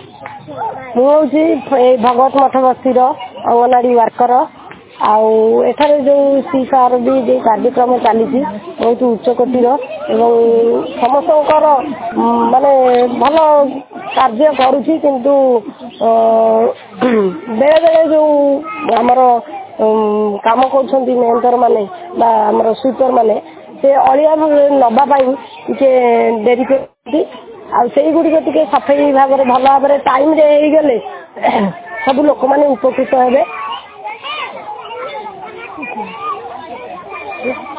ମୁଁ ହଉଛି ଭଗବତ ମଠ ବସ୍ତିର ଅଙ୍ଗନବାଡି ୱାର୍କର। ଆଉ ଏଠାରେ ଯୋଉ CSR ବି ଯୋଉ କାର୍ଯ୍ୟକ୍ରମ ଚାଲିଛି ବହୁତ ଉଚ୍ଚ କୋଟିର ଏବଂ ସମସ୍ତଙ୍କର ମାନେ ଭଲ କାର୍ଯ୍ୟ କରୁଛି, କିନ୍ତୁ ବେଳେ ବେଳେ ଯୋଉ ଆମର କାମ କରୁଛନ୍ତି ମେଣ୍ଟର ମାନେ ବା ଆମର ସୁଇପର ମାନେ ସେ ଅଳିଆ ନବା ପାଇଁ ଟିକେ ଡେରି କରୁଛନ୍ତି। ଆଉ ସେଇଗୁଡ଼ିକ ଟିକେ ସଫେଇ ଭାବରେ ଭଲ ଭାବରେ ଟାଇମରେ ହେଇଗଲେ ସବୁ ଲୋକମାନେ ଉପକୃତ ହେବେ।